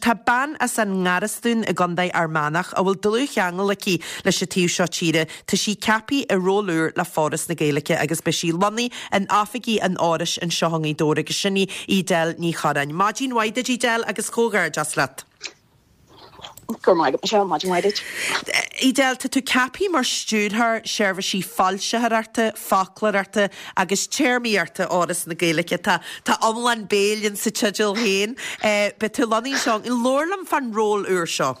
tá ban as an ngarastún a gandaid Armánach a bhfuil dulúch angel lecí leis a tíú seo tíre tá sí capi a rólúr le fóras na Gaeilge agus be sí lonnaí an áfagaí an áris an seohangaí dóra agus sinní í del ní charain. Máidín waide í del agus cógar just let. Idel tú capi mar stúdthar seirbh sí falsehararta, faclararta agus chairmiarta áras na Gaeilge tá omlan bélion sa tidil héin be tú lonnaí seo in lorlam fan ról úr seo.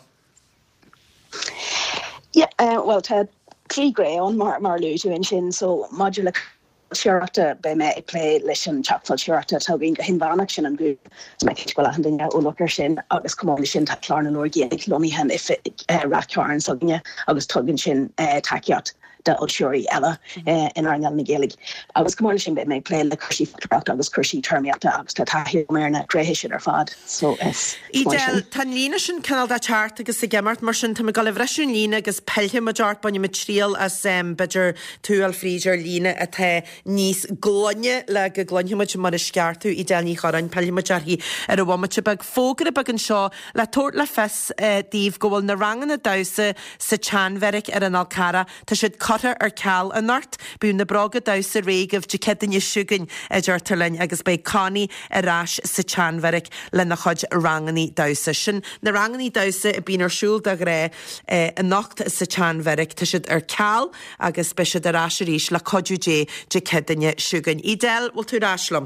Well tá trí gré an mar lúú in sin so modular Sharata by me play listen chapful Sharata tugging hinvanach sin and good my kitchwala handing out locker shin agus come shin ta clarn organic lomi hen if rat carn sogging agus tugging shin takiat da Shuri Ella in our na Gaelic I was come shin by me play the Kershi factor agus Kershi termiata agus ta hi merna grehish or fad so es Idel tanlina sin canal da chart agus se gemart mar sin ta gal vresiún lína agus pelhe majart bunny material as bidger tual freezer lína a the níos glonne le go glonnemuid mar sceartú I déalní chorain pellimajarhí ar a bhhamate bag fógar a bag an seo le tórt le fes díomh go bhfuil na rangan na dasa sa teanmheric ar an Alcara tá siad cotar ar ceall an nart bú na braga dasa réigh de cedanne siúgan a deirtarlainn agus bei cánaí arás sa teanmheric le na chud ranganí dasa sin na ranganí dasa a bín arsúil de ré a nacht sa teanmheric tá siad ar ceall agus be siad arás a ríis le codú de cedanne siúgan. Idel bhfuil tú ráslam?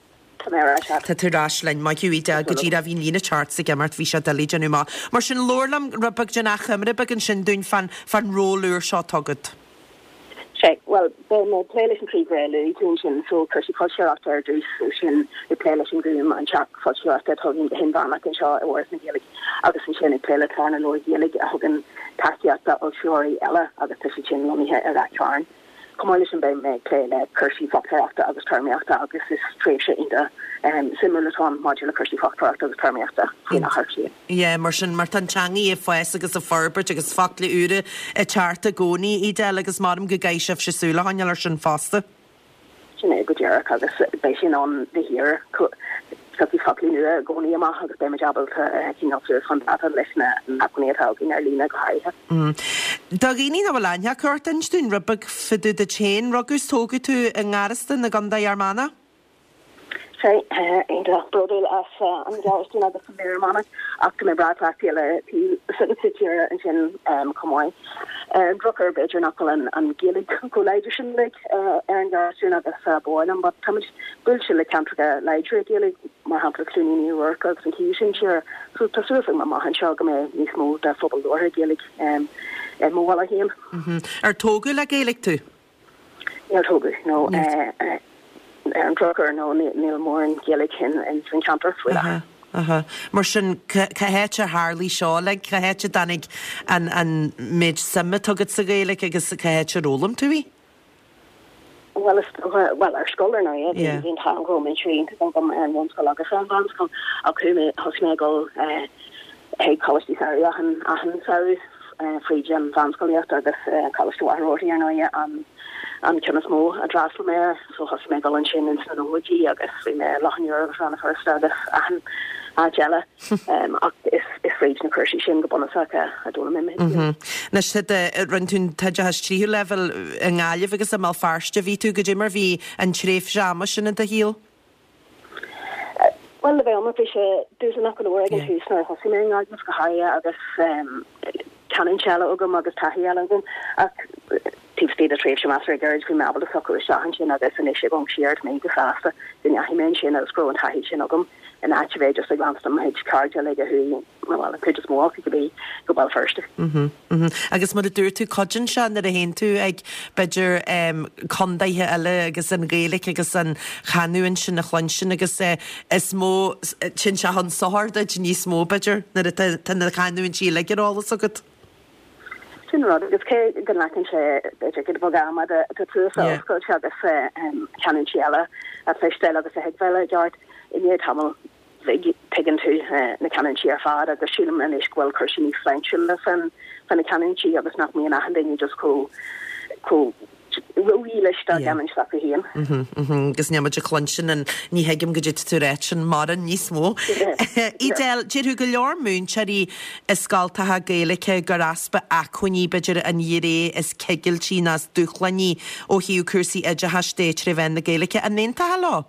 Tá tú ráslein má hiú Idel go ddíra bhín lína chart sa gemart bhí se dalí genú má. Mar sin lórlam rubag genacham rubag an sin dún fan rólúr seo tugad. Well, the playlist tree grelu sin so Kershi culture after do sin the playlist groom and chat culture after talking to him van and shaw or na Gaelic agus sin playlist an Lord Gaelic a hogan takiat that Shuri Ella agus sin lomi he a charn coalition by me play Kershi factor after agus termiata agus is straight into similar to modular Kershi factor after agus termiata in a harchi mar sin martan changi e fes agus a forbert agus factli ure a charta goni Idel agus marm go gaisef se sula hanjalar sin faste sin go jera agus based on the here Saki fakli nu goni ma agus be majabel king of fan data lesna nakuni talking Arlena Kai. Dagini na walanya curtain stun rubber fidu the chain rogus togu to ngarastan na ganda Armana. Say in the brodel as an jarstun agus Armana after my brat actually sit here and sin come on. Drucker better knuckle and Gaelic collation like and jarstun agus boy but tamage bullshit cantra like Gaelic mar hapla clúní work agus an tísin sure so tá surfing ma han seo go me níos mó de fphobal lór Gaelic mo wala him ar tógu le Gaelic tú ar tógu no an drucker no níl mór an Gaelic in St Campbell with mar sin cahéte Harlí seo le cahéte danig an méid sama tugad sa Gaelic agus cahéte rólam tú Well, our scholar now, yeah, in town go and train to come and one school like a friend bands come. I'll come me go college this area and south free gym van school after this college to water here now yeah and kind of small a draft from there so has me go and train in the woodsy I guess we may lachen euro around the first start and Jella is free na Kershi sin go bonasaka I don't remember na si runtún taide has tríú level an gáileh agus am farste ví tú go dimmer ví an tréf jama sin a híl well le bheith fi dus an go organ húsna hosí mé agus go haia agus canan Jella ogum agus tahi agum tífstéad a tréf sem master garage fi mabel a socu sehan sin agus an isise gom siart mé go fasta den jahi men sin agus gro an tahi sin ogum and actually just like Lansdom hedge card like who well could just walk it could be go well first agus mod dúir tú codjin se na a hen tú ag beidir condaithe eile agus an Gaelic agus an chaúin sin na chlansin agus is mó sin se han sohar de níos mó beidir na na chaúin sí le all agad sin rod agus cé gan lekin sé beidir go bogama de tú go agus canan siala a festel agus a headvela jart in ye tamil pigin to na canan chi fad agus sílam an isgwel Kershi French fan na canan chi agus nach me an you just co roiile gaman sa hían. Gus neama de clonsin an ní heigim go dit tú réitsin mar an níos mó. Idel jeú go leor mún seí is sáiltathe Gaeilge gur aspa acuní beidir an dhiré is cegiltí nas dúchlaní ó hiú cuasaí ide hastéit re bhein na Gaeilge a nénta lá.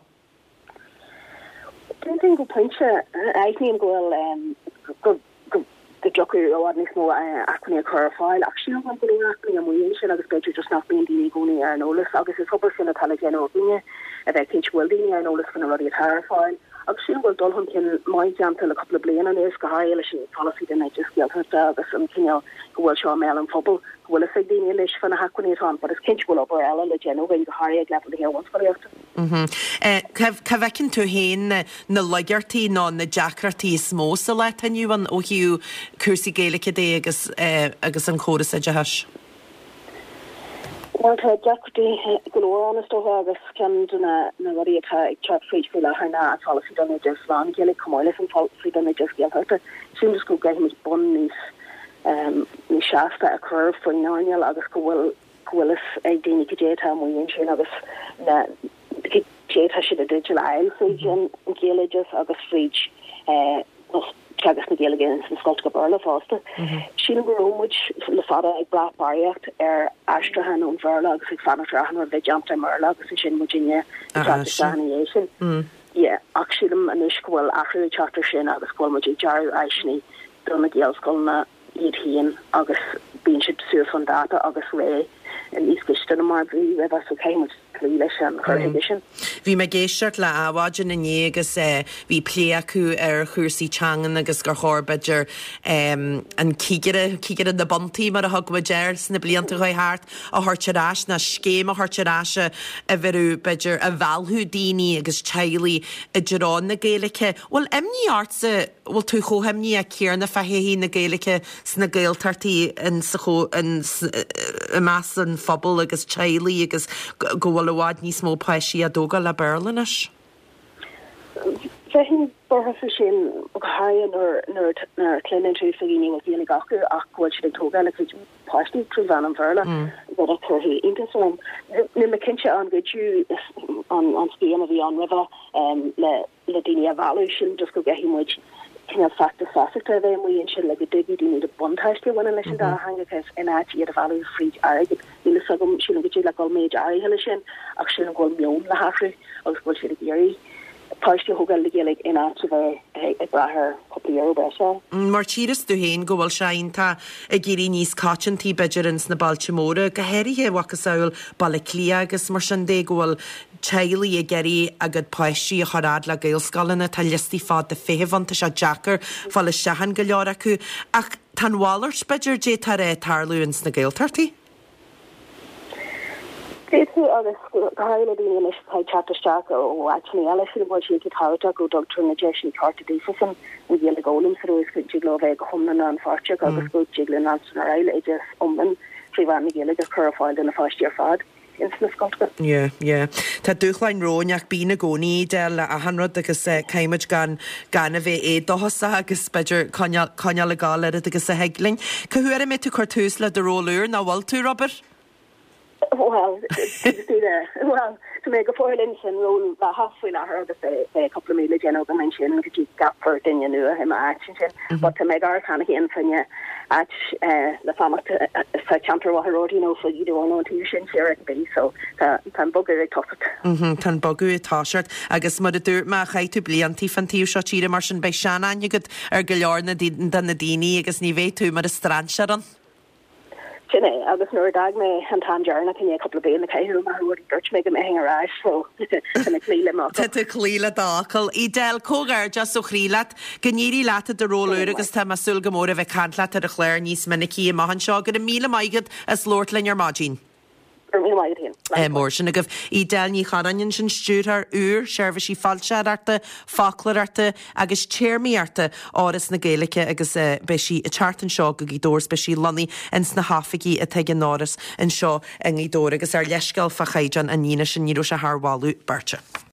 Dyn go pwyntio, eithni'n gweld the jockey or this more acne occur file. Actually, I'm going to acne and we should have expected just not being the Goni and all this. I guess it's hopeless in a telegen opinion. If I teach welding and all this can already terrify. Actually, well, Dolphin can my jump till a couple of billion and there's Gaelish policy, then I just get her to some, you know, will show mail and football. Well, if I didn't English for a hackney on, but it's kinch will over Ella, the general, when you hire level here once for the Cavecin tú héin na legartí ná na Jackratí smó sa le aniu an ó hiú cuasaí Gaeilge dé agus an córas ide has. Well, Jackratí go honest agus can na rudí atá chat free for la na policy done just van Gaelic comoiles and policy done just get her. Soon just go get him his bun ní shasta a curve for nine agus go will a dini kajeta mu yin agus na Jeta should a digital aisle fridge and Gaeliges agus fridge Chagas na Gaeilge and Scottish Burla Foster. Sheena Baroom which le fada ag bra bariacht Astrahan on Verla agus ag fanatrahan or they jumped a Merla agus in Virginia Saniation. Yeah, actually an ishkwell after the charter shin agus kwal muji jar aishni donna Gael skolna Ian agus being should sue on data agus Ray and these Christian Marbury with us okay much and her edition. Vi me géisiart le áhaidin na agus hí plé acu chuirsaí teangan agus gur chorbaidir an cígere na bontaí mar a thugmaidir na blianta chuithart a thuirteráis na scéim a thuirteráise a bhirú beidir a bhealthú daoine agus tealaí i dtearán na Gaeilge. Well, imní artsa bhfuil tú chomhaimní a céar na fethaí na Gaeilge sna Gaeltartaí in meas an phobal agus tealaí agus go bhfuil bhád níos mó páisí a dóga le Berlinis? Fehin bortha sin hayan or clinin trú fagini was Gaeilge acu ach bhfuil si ag tóga le páisí trú van an Verla that a curthy intaslam. Ni McKinche an goú on Spain a bhí an river le daine a valú sin just go get him which kind of factor there we and shit like a diggy do need a buntaiste when I listen to hang because in actually the value free arrogant you sagum she look like all major hillishin actually go mion la hafri or go she the Páiste hogal Gaeilge in actually a braher couple euro besa. Mar tíras tú héin go bhfuil seainta a géirí níos cáintí beidir ins na Baltimóra go héirithe wachasáil Balaclia agus mar sin dé go bhfuil tealaí a geirí agad páisí a chorad le Gaelscoileanna tá listí fád de féhhaanta se Jackar fáil sehan go leor acu ach tan Wallers beidir dé tar tarlú ins na Gaeltartaí? agus Gaile dine leis chatteach ó actually eile bhil si táta go doctor na jeisi carta défasan an Gaeilge golum so is go jiglo bheith go humna an farteach agus go jiglin an san eile é just umban tríhhan na Gaeilge chuáil in na first year fad. Yeah. Tá dúchlein róneach bína gcónaí de le a hanrad agus caiimiid gan a bheith dohasa agus beidir coneal le gáile agus a heglin. Cahuair mé tú chuirtús le de róúr ná bhil tú, Robert? Well, to make a foilings and roll the halfway la her a couple of million general dimension and could you gap for it in you knew him action but to make our kind of in from you at the family chanter what road you know so you don't know to you share it be so tan bogu tough tan bogu táseart agus mar dúr má chaitú bliantí fantíú seo tíre mar sin bei seanna you could go leor na daine agus ní bhéh tú mar a strandsean. Agus nuair dag me an tanjarna can a couple of béna caiú mar ruí dúirt me go hang ará so na clíle má. Tá clíle dácail Idel cógar just ó chrílat gníí láta de róúir agus tá masúl gomór a bheith cantla ar a chléir níos minicí a mahan seo go a míle maigad as Lordlin ar mágin. Mór sin agah Idel ní charainn sin stúrthar úr seirbhísí fáilsearta, fáclararta agus téirmíarta áras na Gaeilge agus beisi a chartan seo go í dórs beisi lonaí ins na hafaí a teige náras an seo an í dóra agus ar leiscail fa chaidan a níine sin níú se thbháú barte.